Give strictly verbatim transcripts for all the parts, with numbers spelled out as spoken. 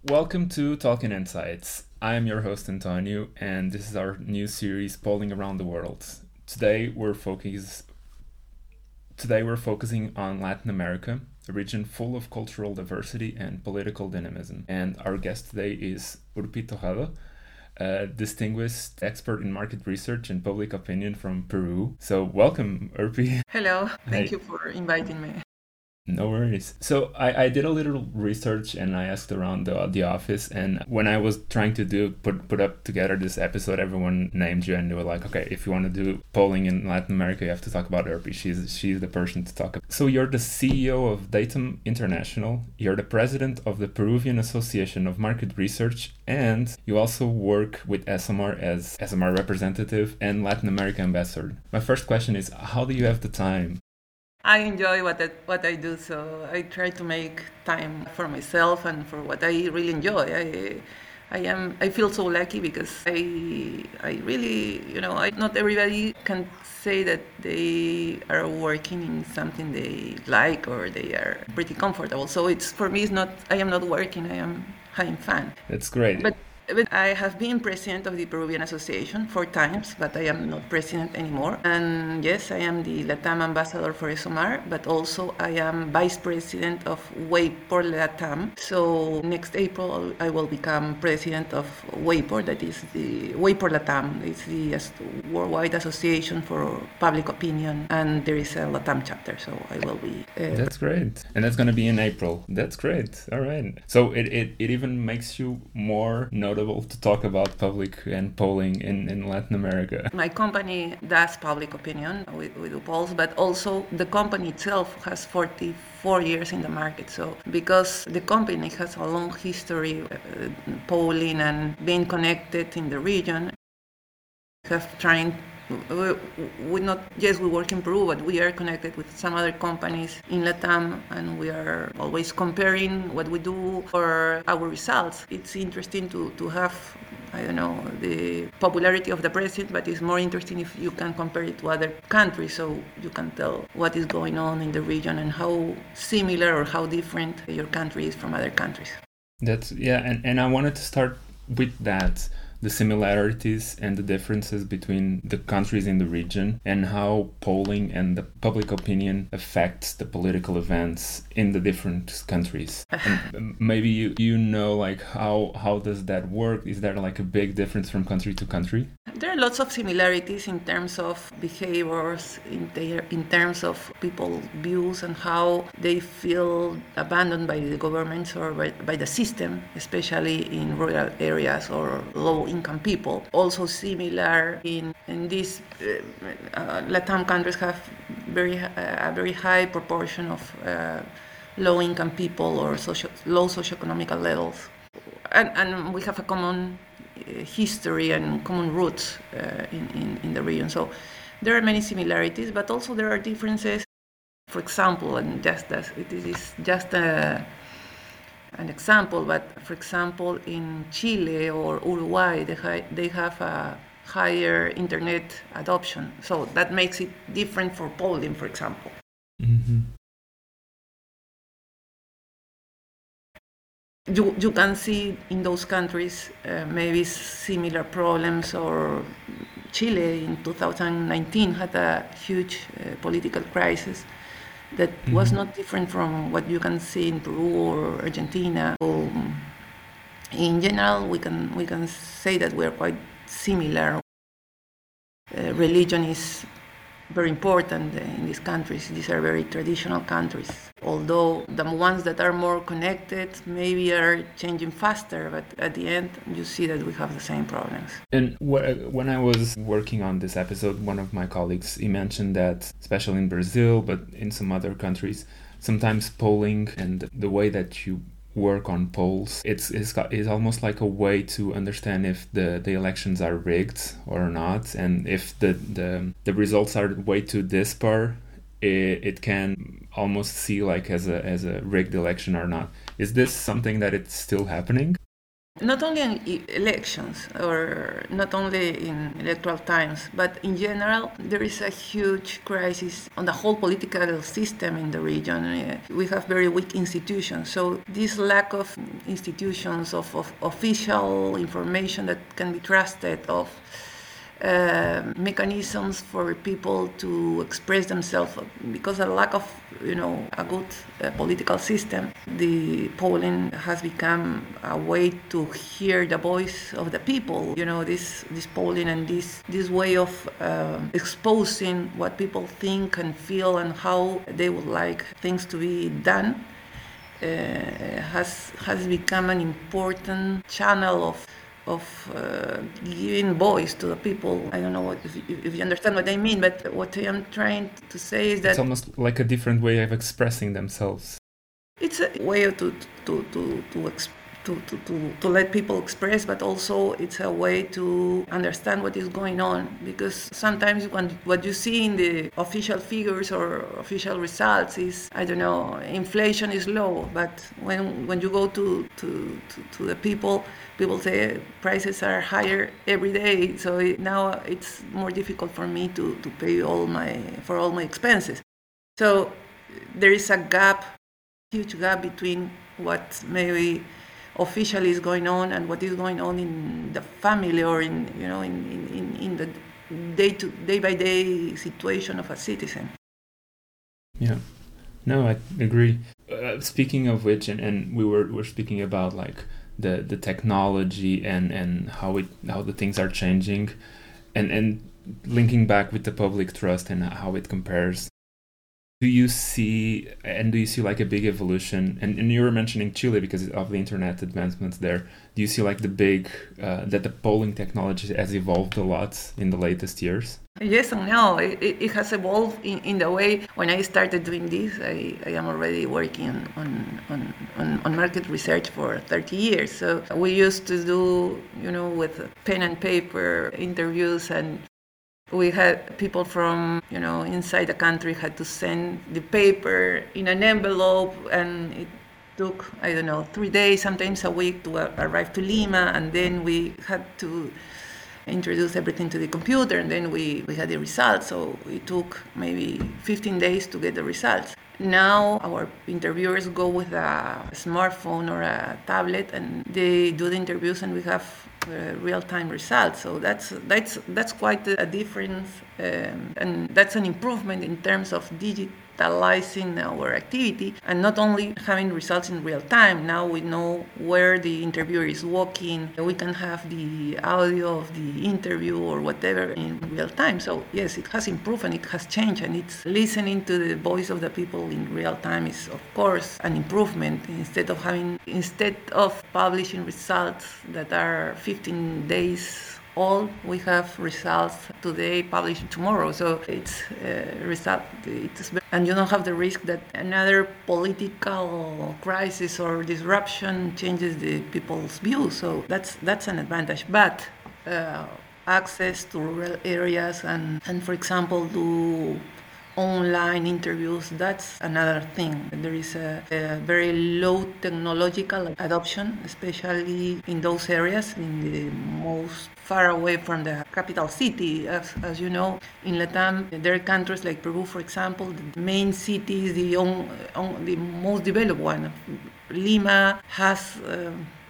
Welcome to Talking Insights. I am your host Antonio, and this is our new series, Polling Around the World. Today we're focus today we're focusing on Latin America, a region full of cultural diversity and political dynamism. And our guest today is Urpi Tojado, a distinguished expert in market research and public opinion from Peru. So welcome, Urpi. Hello, thank Hey. you for inviting me. No worries. So I, I did a little research and I asked around the the office, and when I was trying to do put put up together this episode, everyone named you and they were like, okay, if you want to do polling in Latin America, you have to talk about Urpi. She's she's the person to talk about. So you're the C E O of Datum International. You're the president of the Peruvian Association of Market Research, and you also work with S M R as S M R representative and Latin America ambassador. My first question is, how do you have the time? I enjoy what I, what I do, so I try to make time for myself and for what I really enjoy. I I am I feel so lucky because I I really you know I, not everybody can say that they are working in something they like or they are pretty comfortable. So it's for me it's not I am not working. I am having fun. That's great. But But I have been president of the Peruvian Association four times, but I am not president anymore. And yes, I am the LATAM ambassador for S M R, but also I am vice president of WAPOR LATAM. So next April, I will become president of WAPOR, that is the WAPOR LATAM. It's the Worldwide Association for Public Opinion, and there is a LATAM chapter, so I will be... Uh, that's great. And that's going to be in April. That's great. All right. So it, it, it even makes you more notable to talk about public and polling in, in Latin America. My company does public opinion, we, we do polls, but also the company itself has forty-four years in the market. So because the company has a long history uh, polling and being connected in the region, have trying we, we not yes we work in Peru, but we are connected with some other companies in Latam, and we are always comparing what we do for our results. It's interesting to, to have I don't know the popularity of the president, but it's more interesting if you can compare it to other countries, so you can tell what is going on in the region and how similar or how different your country is from other countries. That's yeah, and, and I wanted to start with that. The similarities and the differences between the countries in the region and how polling and the public opinion affects the political events in the different countries. And maybe you, you know like how how does that work? Is there like a big difference from country to country? There are lots of similarities in terms of behaviors, in, their, in terms of people's views and how they feel abandoned by the governments or by, by the system, especially in rural areas or low-income people. Also similar in, in these uh, uh, Latam countries have very uh, a very high proportion of uh, low-income people or socio, low socioeconomic levels. And, and we have a common history and common roots uh, in, in, in the region. So there are many similarities, but also there are differences. For example, and just as it is just a, an example, but for example, in Chile or Uruguay, they, ha- they have a higher internet adoption. So that makes it different for polling, for example. Mm-hmm. You, you can see in those countries uh, maybe similar problems, or Chile in two thousand nineteen had a huge uh, political crisis that mm-hmm. was not different from what you can see in Peru or Argentina. So, in general, we can we can say that we are quite similar. Uh, religion is very important in these countries. These are very traditional countries. Although the ones that are more connected maybe are changing faster, but at the end you see that we have the same problems. And wh- when I was working on this episode, one of my colleagues, he mentioned that, especially in Brazil, but in some other countries, sometimes polling and the way that you work on polls, it's, it's, it's almost like a way to understand if the, the elections are rigged or not, and if the, the, the results are way too dispar, it, it can almost see like as a as a rigged election or not. Is this something that it's still happening? not only in e- elections or not only in electoral times, but in general, there is a huge crisis on the whole political system in the region. Uh, we have very weak institutions. So this lack of institutions, of, of official information that can be trusted, of uh, mechanisms for people to express themselves, because of lack of, you know, a good uh, political system. The polling has become a way to hear the voice of the people. You know, this this polling and this this way of uh, exposing what people think and feel and how they would like things to be done uh, has has become an important channel of of uh, giving voice to the people. I don't know what, if, you, if you understand what I mean, but what I am trying to say is that it's almost like a different way of expressing themselves. It's a way to to to to, exp- to, to, to, to let people express, but also it's a way to understand what is going on. Because sometimes when what you see in the official figures or official results is, I don't know, inflation is low, but when when you go to to, to, to the people, people say prices are higher every day. So it, now it's more difficult for me to, to pay all my for all my expenses. So there is a gap. Huge gap between what maybe officially is going on and what is going on in the family or in, you know, in, in, in the day to day by day situation of a citizen. Yeah, no, I agree. Uh, speaking of which, and, and we were, were speaking about like the, the technology and, and how it how the things are changing, and, and linking back with the public trust and how it compares. Do you see, and do you see like a big evolution? And, and you were mentioning Chile because of the internet advancements there. Do you see like the big, uh, that the polling technology has evolved a lot in the latest years? Yes and no. It, it has evolved in, in the way when I started doing this. I, I am already working on, on, on, on market research for thirty years. So we used to do, you know, with pen and paper interviews, and we had people from, you know, inside the country had to send the paper in an envelope, and it took, I don't know, three days, sometimes a week to arrive to Lima, and then we had to introduce everything to the computer, and then we, we had the results. So it took maybe fifteen days to get the results. Now our interviewers go with a smartphone or a tablet, and they do the interviews, and we have uh, real-time results. So that's that's that's quite a difference, um, and that's an improvement in terms of digitalizing our activity, and not only having results in real time. Now we know where the interviewer is walking. We can have the audio of the interview or whatever in real time. So yes, it has improved and it has changed, and it's listening to the voice of the people in real time is, of course, an improvement. Instead of having instead of publishing results that are fifteen days old, we have results today published tomorrow. So it's a uh, result. It's, and you don't have the risk that another political crisis or disruption changes the people's views. So that's that's an advantage. But uh, access to rural areas and, and for example, to online interviews, that's another thing. There is a, a very low technological adoption, especially in those areas, in the most far away from the capital city. As, as you know, in Latam, there are countries like Peru, for example, the main city is the, on, on, the most developed one. Lima has uh,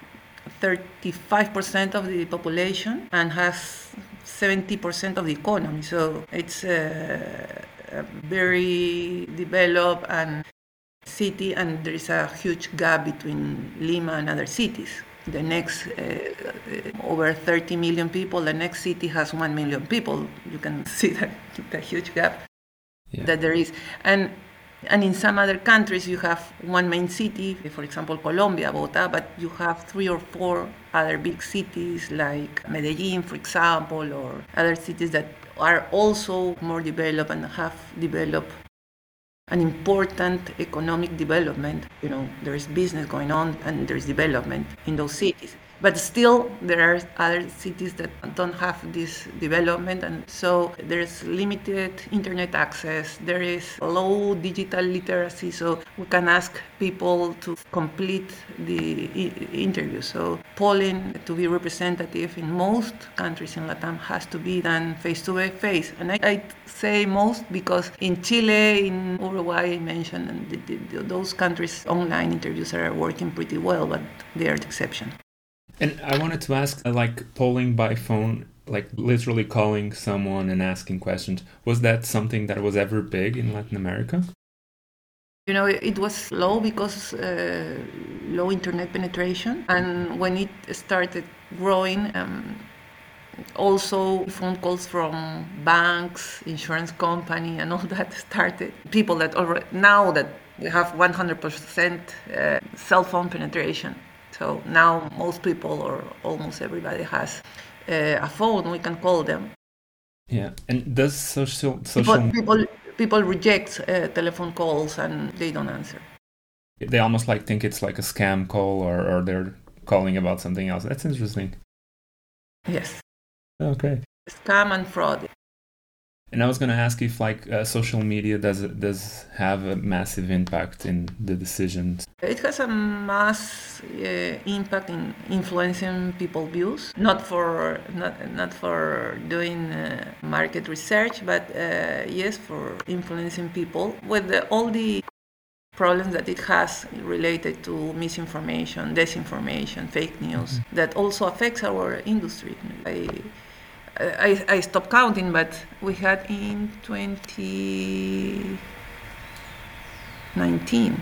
thirty-five percent of the population and has seventy percent of the economy. So it's uh, a very developed and city, and there is a huge gap between Lima and other cities. The next, uh, over thirty million people, the next city has one million people. You can see that the huge gap yeah. that there is. And and in some other countries, you have one main city, for example, Colombia, Bogotá, but you have three or four other big cities like Medellin, for example, or other cities that are also more developed and have developed an important economic development. You know, there is business going on and there is development in those cities. But still, there are other cities that don't have this development, and so there's limited internet access. There is low digital literacy, so we can ask people to complete the I- interview. So polling to be representative in most countries in Latam has to be done face to face. And I, I say most because in Chile, in Uruguay, I mentioned, and the, the, those countries online interviews are working pretty well, but they are the exception. And I wanted to ask, uh, like polling by phone, like literally calling someone and asking questions, was that something that was ever big in Latin America? You know, it was low because uh, low internet penetration. And when it started growing, um, also phone calls from banks, insurance company, and all that started. People that already, now that we have one hundred percent uh, cell phone penetration. So now most people or almost everybody has uh, a phone, we can call them. Yeah, and does social social People people, people reject uh, telephone calls and they don't answer. They almost like think it's like a scam call, or, or they're calling about something else. That's interesting. Yes. Okay. Scam and fraud. And I was going to ask if like uh, social media does does have a massive impact in the decisions. It has a mass uh, impact in influencing people's views. Not for not not for doing uh, market research, but uh, yes, for influencing people with the, all the problems that it has related to misinformation, disinformation, fake news. Mm-hmm. That also affects our industry. I, I, I stopped counting, but we had in twenty nineteen,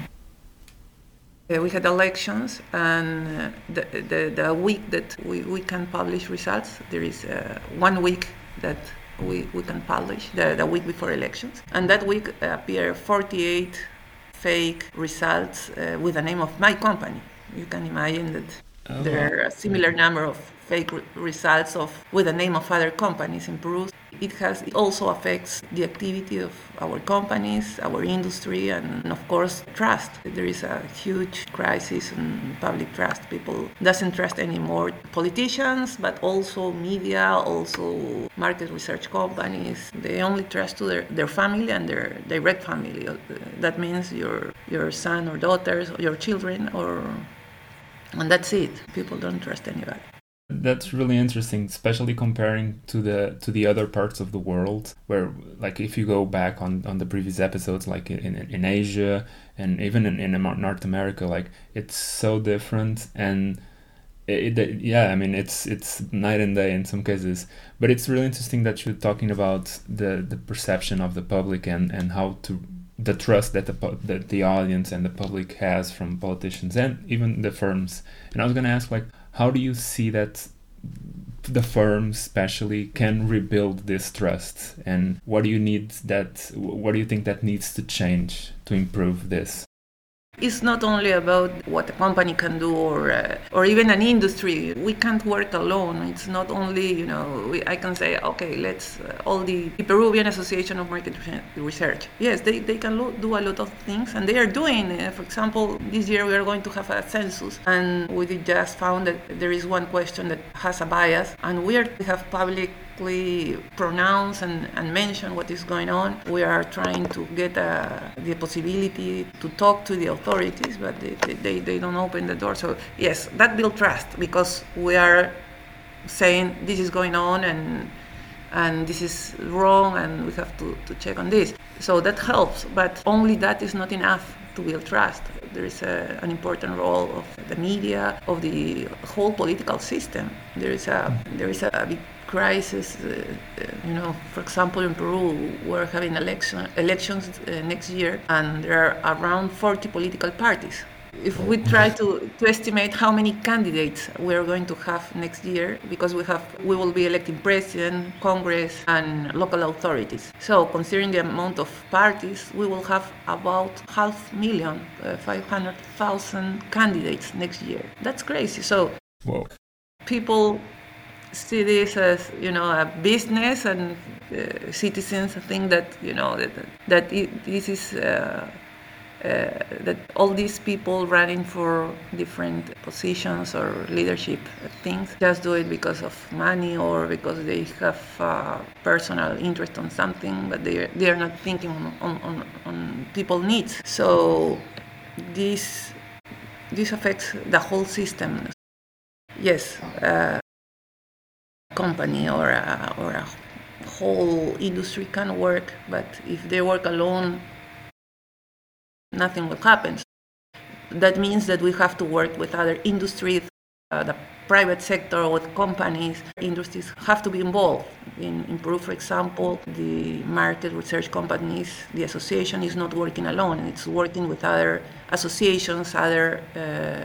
uh, we had elections, and uh, the, the, the week that we, we can publish results, there is uh, one week that we, we can publish, the, the week before elections. And that week appear forty-eight fake results uh, with the name of my company. You can imagine that oh, there are a similar number of fake re- results of with the name of other companies in Peru. It has it also affects the activity of our companies, our industry, and of course trust. There is a huge crisis in public trust. People doesn't trust anymore politicians, but also media, also market research companies. They only trust to their, their family and their direct family. That means your your son or daughters or your children, or and that's it. People don't trust anybody. That's really interesting, especially comparing to the to the other parts of the world, where like if you go back on, on the previous episodes, like in in Asia and even in, in North America, like it's so different. And it, it, yeah, I mean it's it's night and day in some cases. But it's really interesting that you're talking about the, the perception of the public and, and how to the trust that the that the audience and the public has from politicians and even the firms. And I was going to ask, like, how do you see that the firms especially can rebuild this trust, and what do you need that what do you think that needs to change to improve this? It's not only about what a company can do, or uh, or even an industry. We can't work alone. It's not only, you know, we, I can say, okay, let's, uh, all the, the Peruvian Association of Market Research. Yes, they, they can lo- do a lot of things, and they are doing. Uh, for example, this year we are going to have a census, and we just found that there is one question that has a bias, and we, are, we have public pronounce and, and mention what is going on. We are trying to get uh, the possibility to talk to the authorities, but they, they, they don't open the door. So yes, that builds trust, because we are saying this is going on and and this is wrong and we have to, to check on this. So that helps, but only that is not enough to build trust. There is a, an important role of the media, of the whole political system. There is a there is a big crisis. Uh, you know, for example, in Peru, we're having election elections uh, next year, and there are around forty political parties. If we try to, to estimate how many candidates we are going to have next year, because we have we will be electing president, Congress, and local authorities. So, considering the amount of parties, we will have about half million, uh, five hundred thousand candidates next year. That's crazy. So, whoa. People see this as, you know, a business, and uh, citizens think that, you know, that that it, this is. Uh, that all these people running for different positions or leadership things just do it because of money or because they have uh, personal interest on something, but they they are not thinking on on, on people needs. So this this affects the whole system. Yes, a company or a, or a whole industry can work, but if they work alone, nothing will happen. That means that we have to work with other industries, uh, the private sector, with companies. Industries have to be involved. In, in Peru, for example, the market research companies, the association is not working alone. It's working with other associations, other uh,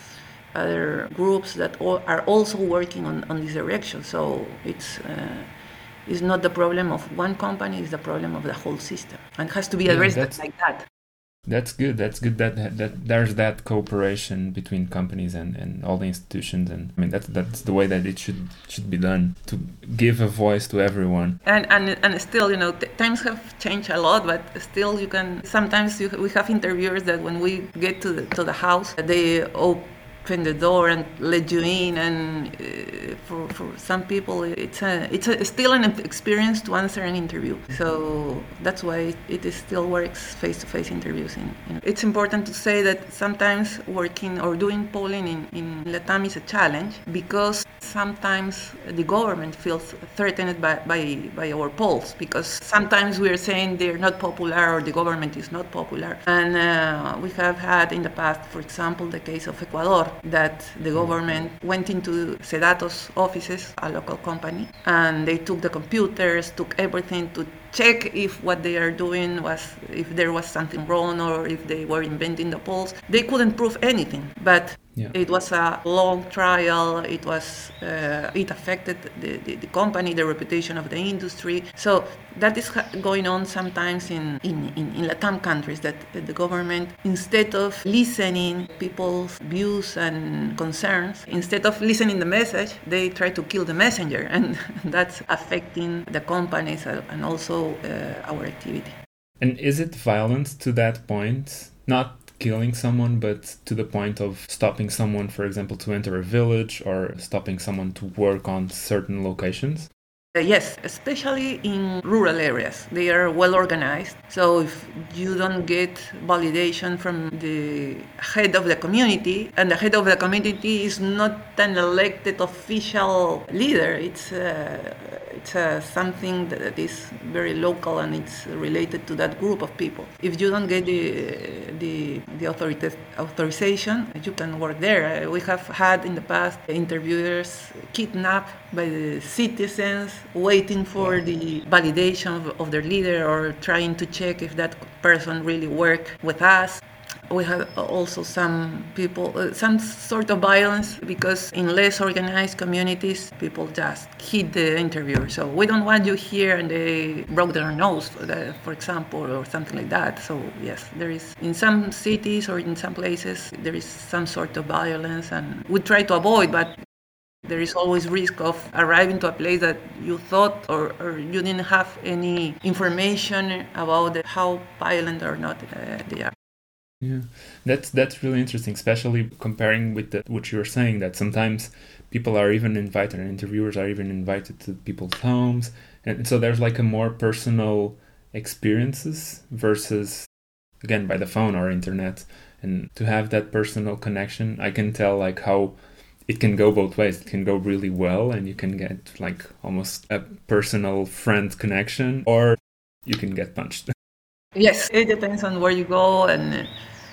other groups that all are also working on, on this direction. So it's uh, it's not the problem of one company, it's the problem of the whole system. And it has to be addressed yeah, like that. That's good. That's good that, that that there's that cooperation between companies and, and all the institutions, and I mean that's that's the way that it should should be done, to give a voice to everyone. And and, and still, you know, t- times have changed a lot, but still you can sometimes you, we have interviewers that when we get to the, to the house, they open the door and let you in, and uh, for for some people it's a it's a, still an experience to answer an interview. So that's why it, it still works face-to-face interviews. In, in it's important to say that sometimes working or doing polling in, in Latam is a challenge, because sometimes the government feels threatened by, by, by our polls, because sometimes we are saying they're not popular or the government is not popular. And uh, we have had in the past, for example, the case of Ecuador, that the government went into Sedatos offices, a local company, and they took the computers, took everything to check if what they are doing was, if there was something wrong or if they were inventing the polls. They couldn't prove anything, but yeah. It was a long trial. It was, uh, it affected the, the, the company, the reputation of the industry. So that is going on sometimes in, in, in, in Latam countries, that the government, instead of listening people's views and concerns, instead of listening the message, they try to kill the messenger, and that's affecting the companies and also uh, our activity. And is it violent to that point? Not killing someone, but to the point of stopping someone, for example, to enter a village, or stopping someone to work on certain locations? Uh, yes, especially in rural areas. They are well organized. So if you don't get validation from the head of the community, and the head of the community is not an elected official leader, it's uh, it's uh, something that is very local and it's related to that group of people. If you don't get the the, the authorita- authorization, you can work there. Uh, we have had in the past interviewers kidnapped by the citizens, waiting for the validation of, of their leader, or trying to check if that person really worked with us. We have also some people, uh, some sort of violence, because in less organized communities, people just hit the interviewer. So we don't want you here, and they broke their nose, for example, or something like that. So yes, there is, in some cities or in some places, there is some sort of violence, and we try to avoid, but there is always risk of arriving to a place that you thought or, or you didn't have any information about the, how violent or not uh, they are. Yeah, that's that's really interesting, especially comparing with the, what you were saying, that sometimes people are even invited, and interviewers are even invited to people's homes, and so there's like a more personal experiences versus, again, by the phone or internet. And to have that personal connection, I can tell like how it can go both ways. It can go really well, and you can get like almost a personal friend connection, or you can get punched. Yes, it depends on where you go, and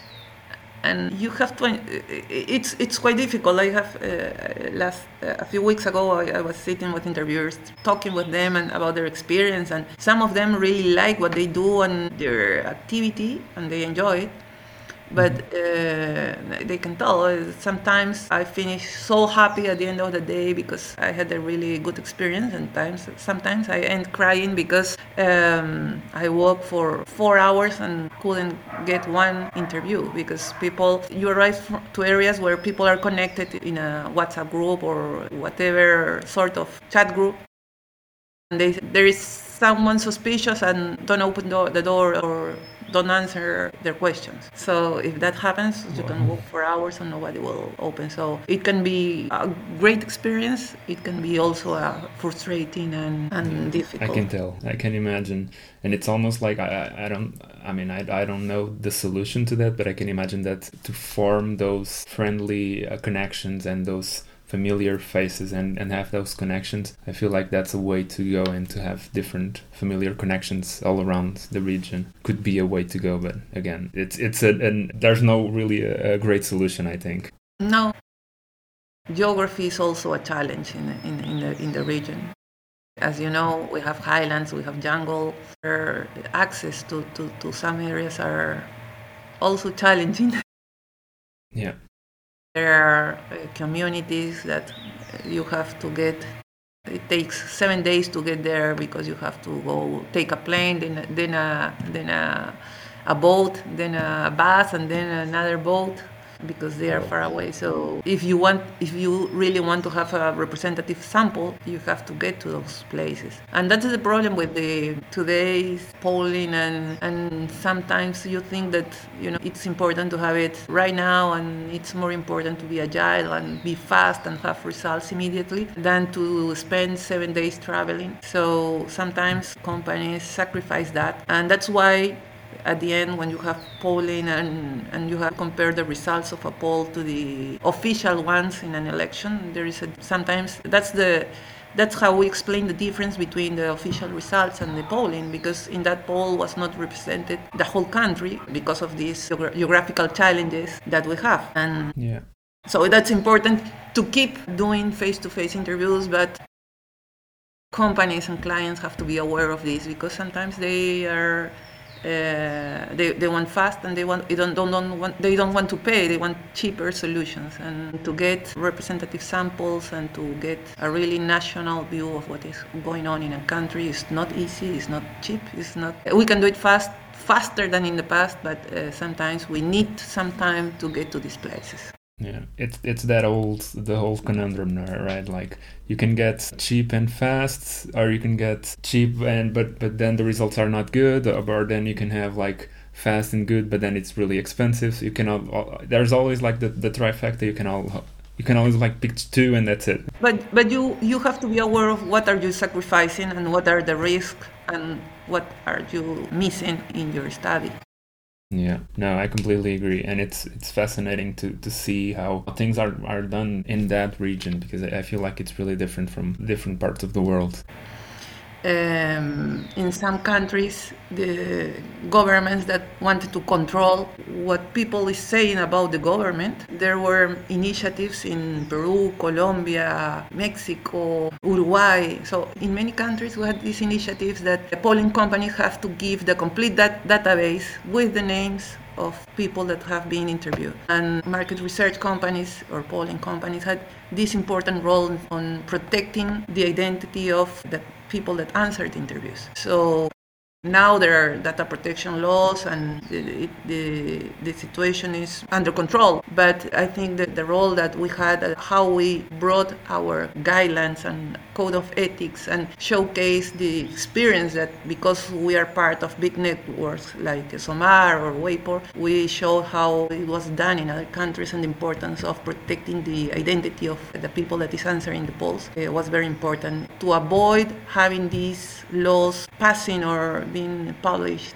and you have to. It's it's quite difficult. I have uh, last uh, a few weeks ago, I, I was sitting with interviewers, talking with them and about their experience, and some of them really like what they do and their activity, and they enjoy it. But uh, they can tell, uh, sometimes I finish so happy at the end of the day because I had a really good experience, and times sometimes I end crying because um, I worked for four hours and couldn't get one interview, because people, you arrive to areas where people are connected in a WhatsApp group or whatever sort of chat group, and they, there is someone suspicious and don't open the door or don't answer their questions. So if that happens, you can walk for hours and nobody will open. So it can be a great experience. It can be also a frustrating and, and yeah, difficult. I can tell. I can imagine. And it's almost like I, I don't, I mean, I, I don't know the solution to that, but I can imagine that to form those friendly uh, connections and those familiar faces and, and have those connections, I feel like that's a way to go, and to have different familiar connections all around the region could be a way to go. But again, it's it's a, and there's no really a, a great solution, I think. No. Geography is also a challenge in, in, in, the, in the region. As you know, we have highlands, we have jungle. Their access to, to, to some areas are also challenging. Yeah. There are uh, communities that you have to get, it takes seven days to get there because you have to go take a plane, then, then, a, then a, a boat, then a bus, and then another boat, because they are far away. So if you want, if you really want to have a representative sample, you have to get to those places. And that's the problem with the today's polling, and, and sometimes you think that, you know, it's important to have it right now, and it's more important to be agile and be fast and have results immediately than to spend seven days traveling. So sometimes companies sacrifice that, and that's why at the end, when you have polling and, and you have compared the results of a poll to the official ones in an election, there is a, sometimes that's the that's how we explain the difference between the official results and the polling, because in that poll was not represented the whole country because of these geographical challenges that we have. And yeah. So that's important to keep doing face-to-face interviews, but companies and clients have to be aware of this, because sometimes they are Uh, they, they want fast, and they want they don't, don't, don't want they don't want to pay. They want cheaper solutions, and to get representative samples and to get a really national view of what is going on in a country is not easy. It's not cheap. It's not. We can do it fast, faster than in the past, but uh, sometimes we need some time to get to these places. Yeah, it's it's that old the whole conundrum there, right? Like you can get cheap and fast, or you can get cheap and but but then the results are not good, or then you can have like fast and good, but then it's really expensive. So you can all, there's always like the, the trifecta. You can all you can always like pick two and that's it. But but you you have to be aware of what are you sacrificing and what are the risks and what are you missing in your study. Yeah, no, I completely agree. And it's it's fascinating to, to see how things are, are done in that region, because I feel like it's really different from different parts of the world. Um, in some countries, the governments that wanted to control what people is saying about the government, there were initiatives in Peru, Colombia, Mexico, Uruguay. So in many countries we had these initiatives that the polling companies have to give the complete dat- database with the names of people that have been interviewed. And market research companies or polling companies had this important role on protecting the identity of the people that answered interviews. So now there are data protection laws, and the, the, the situation is under control. But I think that the role that we had, how we brought our guidelines and code of ethics and showcase the experience that, because we are part of big networks like SOMAR or WAPOR, we show how it was done in other countries, and the importance of protecting the identity of the people that is answering the polls. It was very important to avoid having these laws passing or being published.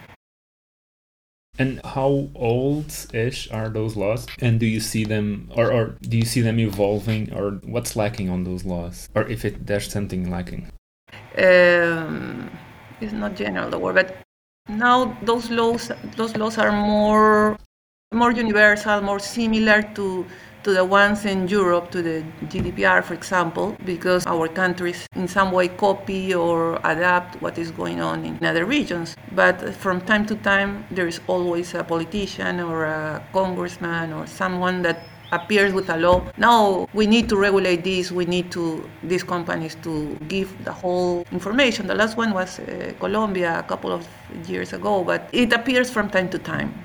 And how old-ish are those laws? And do you see them, or, or do you see them evolving, or what's lacking on those laws? Or if it, there's something lacking? Um, it's not general the word, but now those laws those laws are more more universal, more similar to to the ones in Europe, to the G D P R, for example, because our countries in some way copy or adapt what is going on in other regions. But from time to time, there is always a politician or a congressman or someone that appears with a law. Now we need to regulate this. We need to these companies to give the whole information. The last one was uh, Colombia a couple of years ago, but it appears from time to time.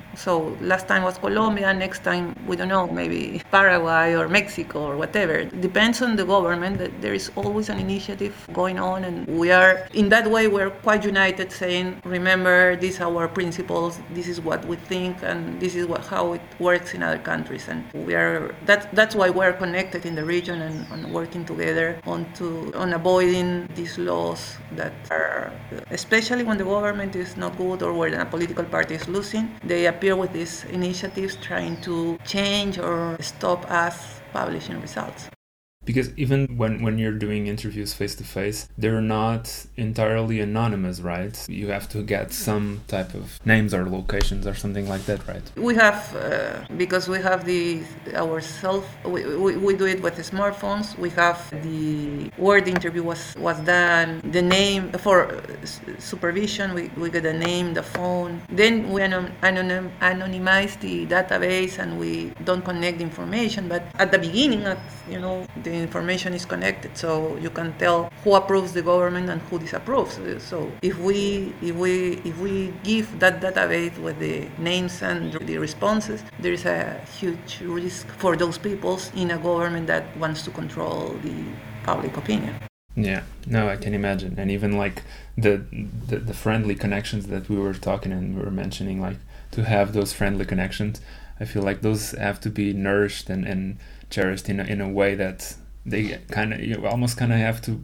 So last time was Colombia, next time, we don't know, maybe Paraguay or Mexico or whatever. It depends on the government. That there is always an initiative going on, and we are, in that way, we're quite united, saying, remember, these are our principles, this is what we think, and this is what, how it works in other countries. And we are, that, that's why we're connected in the region and, and working together on, to, on avoiding these laws that are, especially when the government is not good or when a political party is losing, they appear with these initiatives trying to change or stop us publishing results. Because even when, when you're doing interviews face-to-face, they're not entirely anonymous, right? You have to get some type of names or locations or something like that, right? We have, uh, because we have the our self, we, we, we do it with the smartphones. We have the where the interview was, was done, the name, for supervision, we, we get the name, the phone. Then we anon, anonym, anonymize the database and we don't connect the information. But at the beginning, at, you know, the information is connected, so you can tell who approves the government and who disapproves. So if we if we if we give that database with the names and the responses, there is a huge risk for those peoples in a government that wants to control the public opinion. Yeah, no, I can imagine. And even like the, the the friendly connections that we were talking and we were mentioning, like to have those friendly connections, I feel like those have to be nourished and, and cherished in a, in a way that they kind of, you almost kind of have to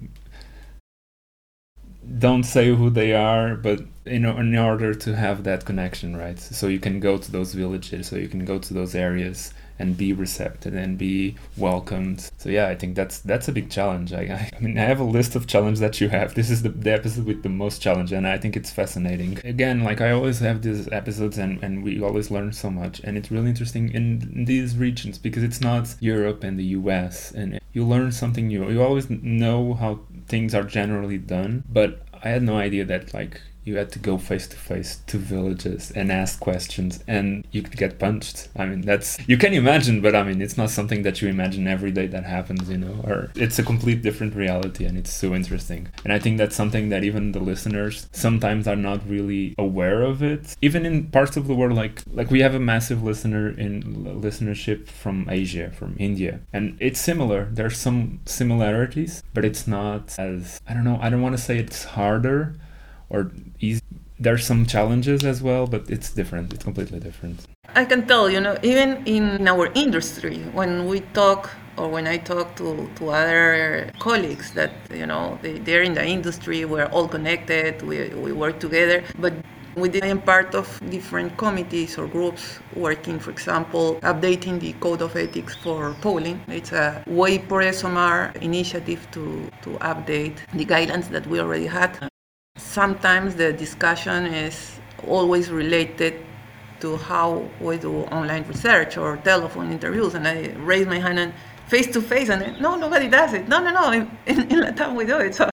don't say who they are, but you know, in order to have that connection, right? So you can go to those villages, so you can go to those areas and be receptive and be welcomed. So yeah, I think that's that's a big challenge. I, I, I mean, I have a list of challenges that you have. This is the, the episode with the most challenge, and I think it's fascinating. Again, like I always have these episodes, and, and we always learn so much, and it's really interesting in, in these regions because it's not Europe and the U S, and you learn something new. You always know how things are generally done, but I had no idea that like you had to go face to face to villages and ask questions and you could get punched. I mean, that's, you can imagine, but I mean, it's not something that you imagine every day that happens, you know, or it's a complete different reality, and it's so interesting. And I think that's something that even the listeners sometimes are not really aware of it. Even in parts of the world, like, like we have a massive listener in listenership from Asia, from India, and it's similar. There's some similarities, but it's not as, I don't know, I don't want to say it's harder or easy. There's some challenges as well, but it's different. It's completely different. I can tell, you know, even in our industry, when we talk or when I talk to, to other colleagues that, you know, they, they're in the industry, we're all connected, we, we work together, but we I am part of different committees or groups working, for example, updating the code of ethics for polling. It's a way for ESOMAR initiative to, to update the guidelines that we already had. Sometimes the discussion is always related to how we do online research or telephone interviews, and I raise my hand and face to face, and no, nobody does it. No, no, no. In, in, in Latam we do it. So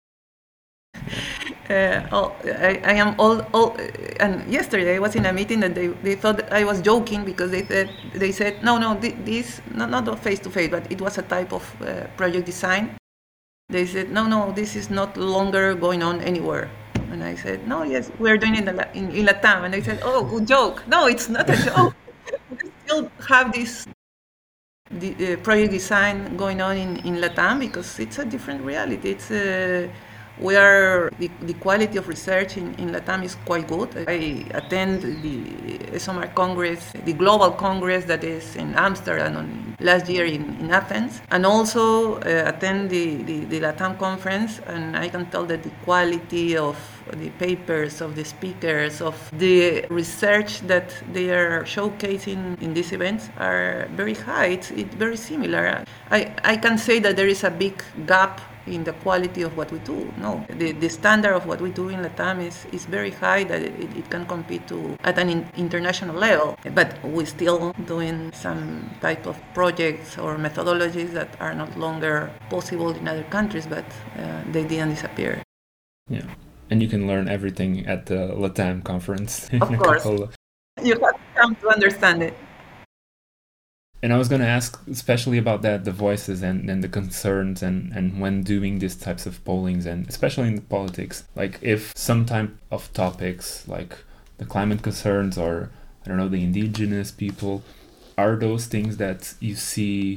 uh, all, I, I am all, all. And yesterday I was in a meeting that they, they thought I was joking because they said they said no, no, this not not face to face, but it was a type of uh, project design. They said no, no, this is not longer going on anywhere. And I said, no, yes, we're doing it in, in Latam. And they said, oh, good joke. No, it's not a joke. We still have this the, uh, project design going on in, in Latam because it's a different reality. It's uh, we are the, the quality of research in, in Latam is quite good. I attend the ESOMAR Congress, the Global Congress that is in Amsterdam on, last year in, in Athens, and also uh, attend the, the, the Latam conference, and I can tell that the quality of the papers, of the speakers, of the research that they are showcasing in these events are very high. It's, it's very similar. I, I can say that there is a big gap in the quality of what we do. No, the, the standard of what we do in Latam is, is very high that it, it can compete to at an in, international level. But we're still doing some type of projects or methodologies that are no longer possible in other countries, but uh, they didn't disappear. Yeah, and you can learn everything at the Latam conference. Of course, couple... you have to come to understand it. And I was going to ask especially about that, the voices and, and the concerns and, and when doing these types of pollings, and especially in the politics, like if some type of topics like the climate concerns or I don't know, the indigenous people. Are those things that you see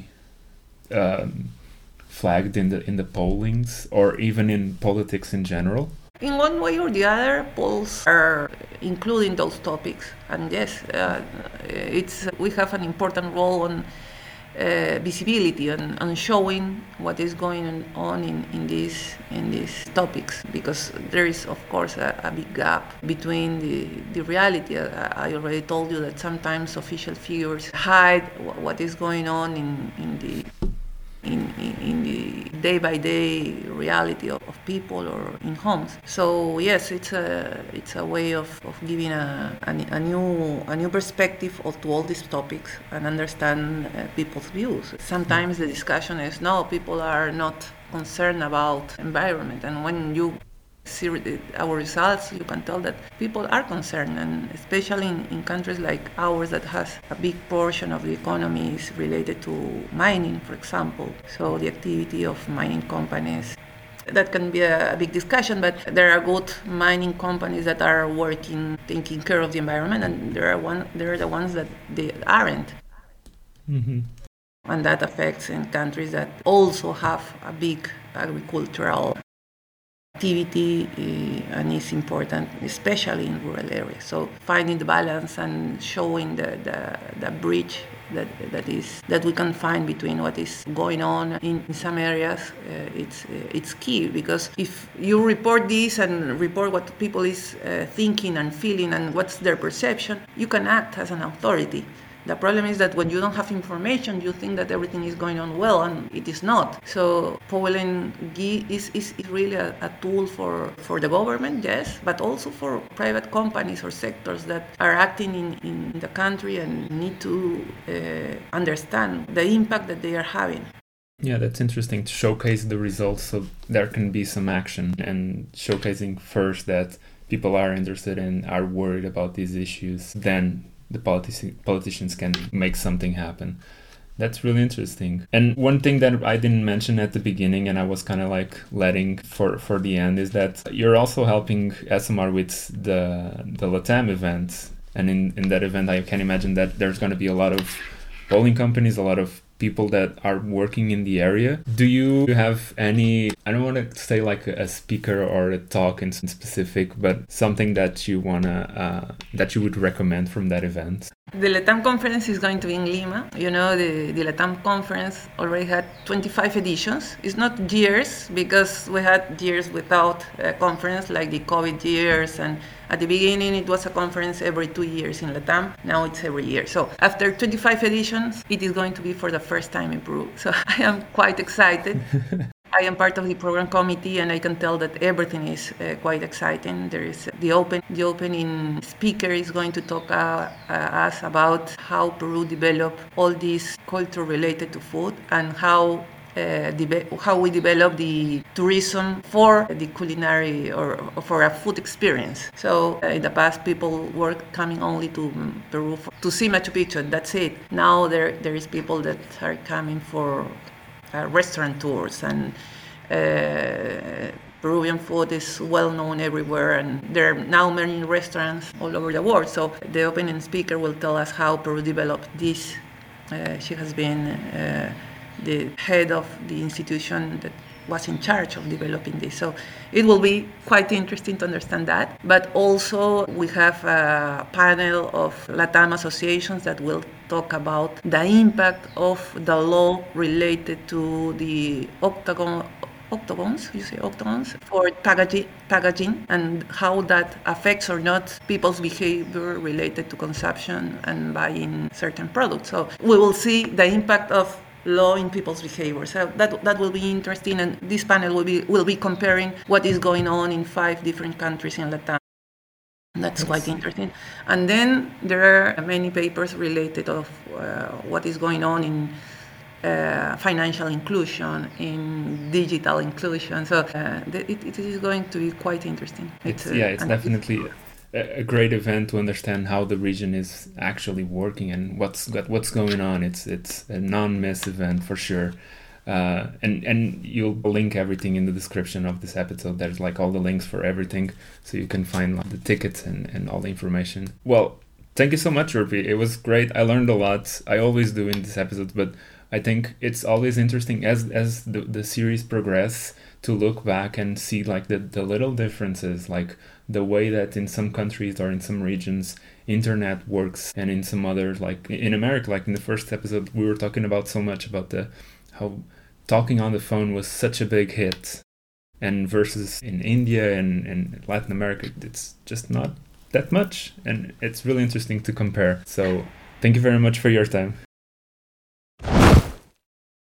um, flagged in the in the pollings or even in politics in general? In one way or the other, polls are including those topics, and yes, uh, it's we have an important role on uh, visibility and, and showing what is going on in, in these in these topics, because there is of course a, a big gap between the, the reality. I, I already told you that sometimes official figures hide what is going on in, in the In, in, in the day-by-day reality of, of people or in homes. So yes, it's a it's a way of, of giving a, a, a new a new perspective of, to all these topics and understand uh, people's views. Sometimes the discussion is, no, people are not concerned about environment, and when you see our results, you can tell that people are concerned, and especially in, in countries like ours that has a big portion of the economy is related to mining, for example. So the activity of mining companies, that can be a, a big discussion, but there are good mining companies that are working, taking care of the environment, and there are one, there are the ones that they aren't. Mm-hmm. And that affects in countries that also have a big agricultural activity, uh, and is important, especially in rural areas. So finding the balance and showing the, the, the bridge that that is that we can find between what is going on in, in some areas, uh, it's uh, it's key, because if you report this and report what people is uh, thinking and feeling and what's their perception, you can act as an authority. The problem is that when you don't have information, you think that everything is going on well, and it is not. So polling is, is, is really a, a tool for, for the government, yes, but also for private companies or sectors that are acting in, in the country and need to uh, understand the impact that they are having. Yeah, that's interesting, to showcase the results so there can be some action, and showcasing first that people are interested and are worried about these issues, then the politi- politicians can make something happen. That's really interesting. And one thing that I didn't mention at the beginning, and I was kind of like letting for, for the end, is that you're also helping S M R with the the LATAM event. And in, in that event, I can imagine that there's going to be a lot of polling companies, a lot of people that are working in the area. Do you have any, I don't want to say like a speaker or a talk in specific, but something that you want to, uh, that you would recommend from that event? The LATAM conference is going to be in Lima. You know, the, the LATAM conference already had twenty-five editions. It's not years, because we had years without a conference, like the COVID years, and at the beginning it was a conference every two years in LATAM. Now it's every year. So after twenty-five editions, it is going to be for the first time in Peru. So I am quite excited. I am part of the program committee, and I can tell that everything is uh, quite exciting. There is the open, the opening speaker is going to talk uh, uh, us about how Peru developed all this culture related to food, and how uh, de- how we develop the tourism for the culinary or, or for a food experience. So uh, in the past, people were coming only to um, Peru for, to see Machu Picchu, and that's it. Now there there is people that are coming for Uh, restaurant tours, and uh, Peruvian food is well known everywhere, and there are now many restaurants all over the world. So the opening speaker will tell us how Peru developed this. Uh, she has been uh, the head of the institution that was in charge of developing this. So it will be quite interesting to understand that. But also we have a panel of LATAM associations that will talk about the impact of the law related to the octagon octagons, you say octagons, for packaging, packaging, and how that affects or not people's behavior related to consumption and buying certain products. So we will see the impact of law in people's behavior. So that that will be interesting, and this panel will be will be comparing what is going on in five different countries in Latam. That's quite interesting. And then there are many papers related of uh, what is going on in uh, financial inclusion, in digital inclusion. So uh, it, it is going to be quite interesting. It's, it's, yeah, it's definitely a great event to understand how the region is actually working and what's what's going on. It's it's a non-miss event for sure. Uh, and and you'll link everything in the description of this episode. There's like all the links for everything, so you can find like, the tickets and, and all the information. Well, Thank you so much, Rupi. It was great. I learned a lot. I always do in this episode, but I think it's always interesting as as the, the series progress to look back and see like the, the little differences, like the way that in some countries or in some regions internet works, and in some others, like in America, like in the first episode we were talking about so much about the how talking on the phone was such a big hit, and versus in India and, and Latin America it's just not that much, and it's really interesting to compare. So thank you very much for your time.